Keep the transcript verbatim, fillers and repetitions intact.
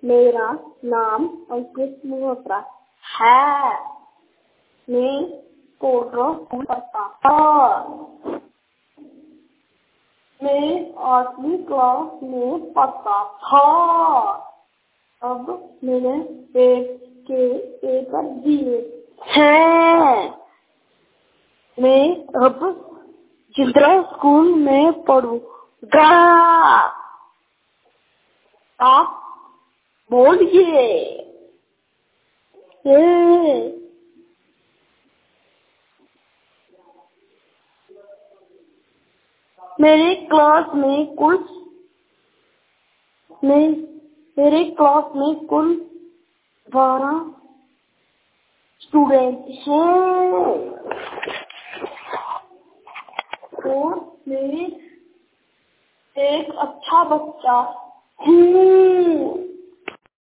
मेरा नाम अंकित मल्होत्रा है। मैं कोटरा स्कूल पढ़ता था। मैं आठवीं क्लास में पढ़ता था। अब मैंने एक के पेपर दिए हैं। मैं अब जिंद्रा स्कूल में पढ़ूंगा। आप बोलिए। ये मेरे क्लास में कुल में मेरे क्लास में कुल बारह स्टूडेंट हैं और मैं एक अच्छा बच्चा हूँ।